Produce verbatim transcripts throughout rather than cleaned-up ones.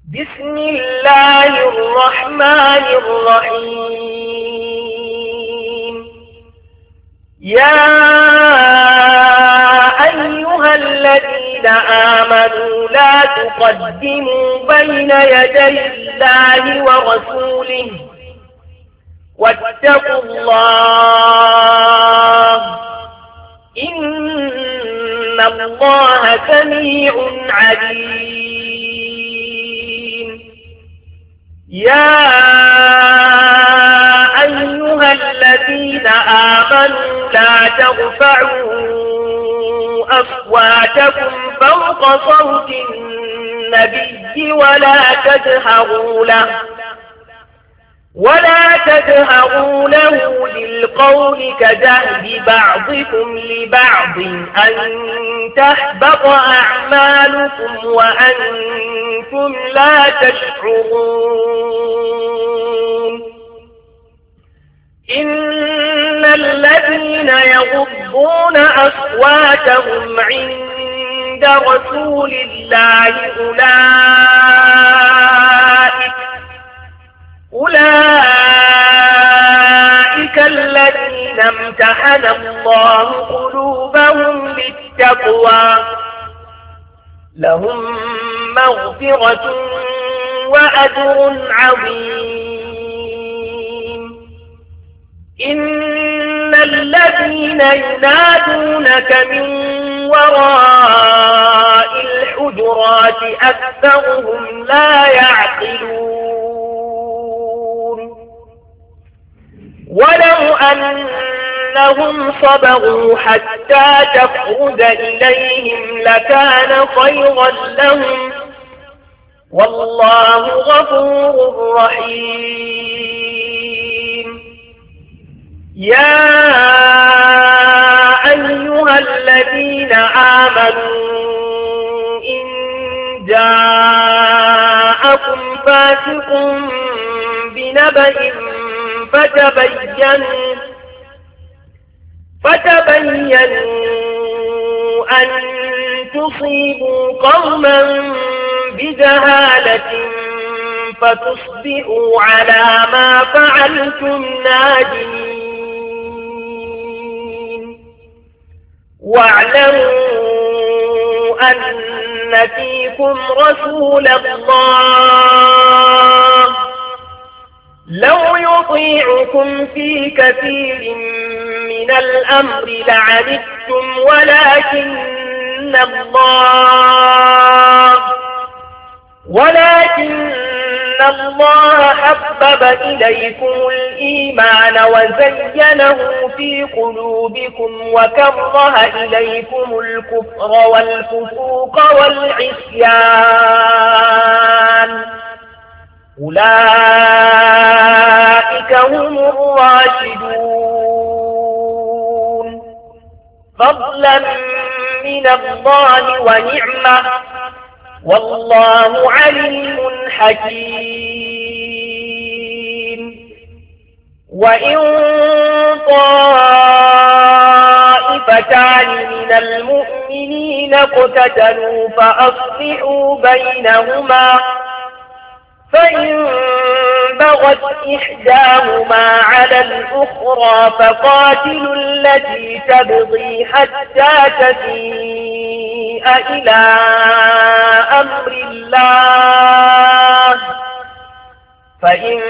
بسم الله الرحمن الرحيم. يا أيها الذين آمنوا لا تقدموا بين يدي الله ورسوله واتقوا الله إن الله سميع عليم. يا أيها الذين آمنوا لا ترفعوا أصواتكم فوق صوت النبي ولا تجهروا له ولا تجهروا له بالقول كجهر بعضكم لبعض أن تحبط أعمالكم وأنتم لا تشعرون. إن الذين يغضون أصواتهم عند رسول الله أولئك أولئك الذين امتحن الله قلوبهم للتقوى لهم مغفرة وأجر عظيم. إن الذين ينادونك من وراء الحجرات أكثرهم لا يعقلون. ولو أنهم صبروا حتى تخرج إليهم لكان خيرا لهم والله غفور رحيم. يا أيها الذين آمنوا إن جاءكم فاسق بنبأ فتبينوا فتبينوا أن تصيبوا قوما بجهالة فتصبحوا على ما فعلتم نادمين. واعلموا أن فيكم رسول الله لو يطيعكم في كثير من الأمر لعنتم ولكن الله ولكن الله حبب إليكم الإيمان وزينه في قلوبكم وكره إليكم الكفر والفسوق والعصيان أولئك هم الراشدون فضلا من الله ونعمة والله عليم حكيم. وإن طائفتان من المؤمنين اقتتلوا فأصلحوا بينهما فإن بغت إحداهما على الأخرى فقاتلوا التي تبغي حتى تفيء إلى أمر الله فإن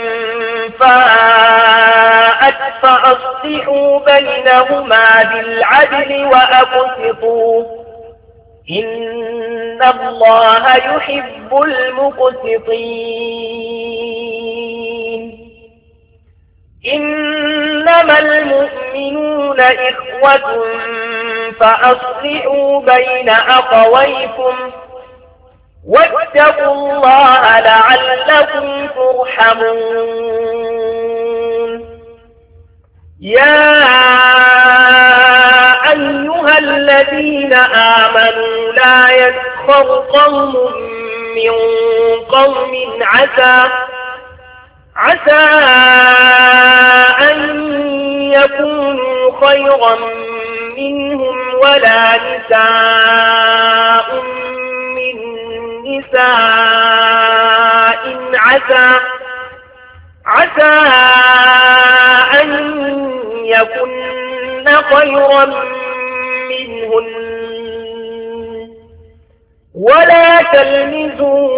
فاءت فأصلحوا بينهما بالعدل وأقسطوا إن الله يحب المقسطين. إنما المؤمنون إخوة فأصلحوا بين أخويكم واتقوا الله لعلكم ترحمون. يا أيها الذين آمنوا لا يسخر قوم من قوم عسى عسى أن يكونوا خيرا منهم ولا نساء نساء من نساء عسى أن يكونوا خيرا منهم ولا نساء من نساء عسى أن يكونوا خيرا منهم ولا نساء من نساء عسى أن يكونوا خيرا منهم ولا نساء من نساء عسى أن يكونوا خيرا منهم ولا نساء من عسى عسى أن يكن خيرا منهن ولا تلمزوا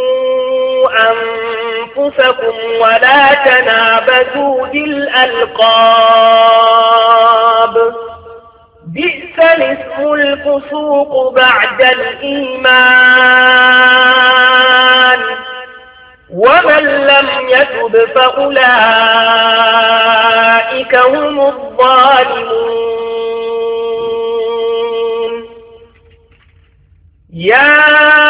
أنفسكم ولا تنابزوا بالألقاب بئس الاسم الفسوق بعد الإيمان ومن لم يتب فأولئك هم الظالمون يا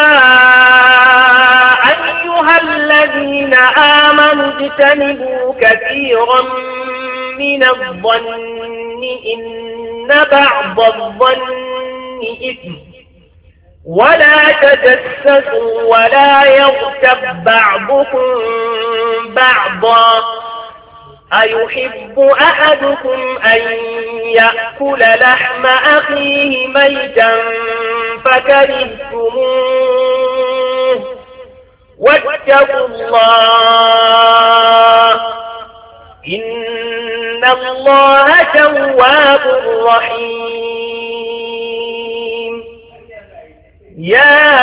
أيها الذين آمنوا اجتنبوا كثيرا من الظن إن بعض الظن إثم ولا تجسسوا ولا يغتب بعضكم بعضا أيحب أحدكم أن يأكل لحم أخيه ميتا فكرهتموه واتقوا الله إن الله تواب رحيم يا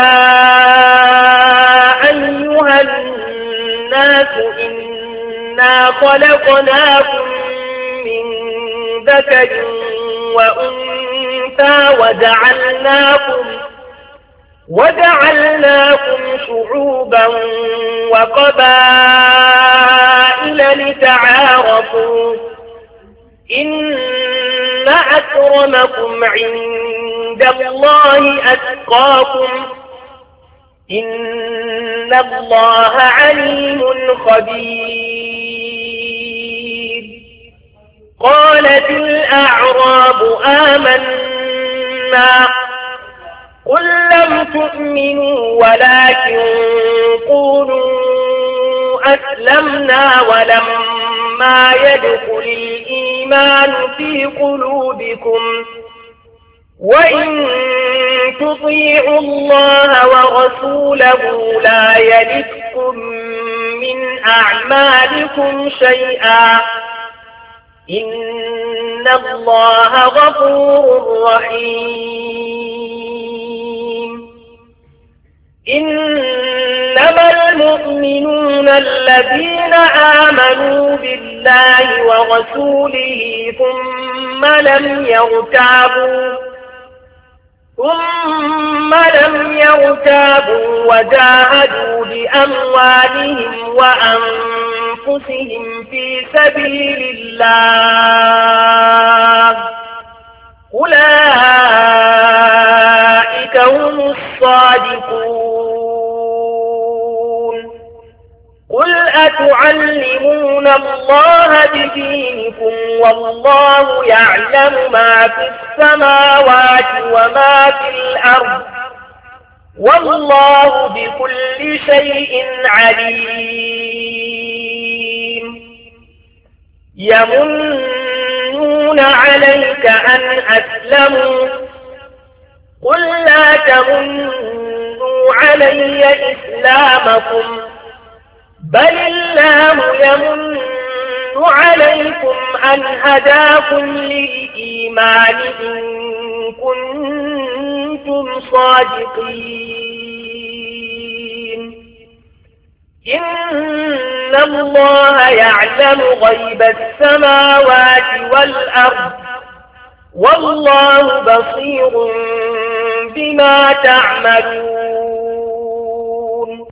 أيها الناس إنا خلقناكم من ذكر وأنثى وجعلناكم وجعلناكم شعوبا وقبائل لتعارفوا إن أكرمكم عند الله أتقاكم إن الله عليم خبير قالت الأعراب آمنا قل لم تؤمنوا ولكن قولوا أسلمنا ولما يدخل الإيمان في قلوبكم وإن تطيعوا الله ورسوله لا يلدكم من أعمالكم شيئا إن الله غفور رحيم إنما المؤمنون الذين آمنوا بالله ورسوله ثم لم يرتابوا ثم لم يرتابوا وجاهدوا بأموالهم وأنفسهم في سبيل الله أولئك هم الصادقون قل أتعلمون الله بدينكم والله يعلم ما في السماوات وما في الأرض والله بكل شيء عليم يمنون عليك أن أسلموا قل لا تمنوا علي إسلامكم بل الله يمن عليكم أن هداكم للإيمان إن كنتم صادقين إن الله يعلم غيب السماوات والأرض والله بصير بما تعملون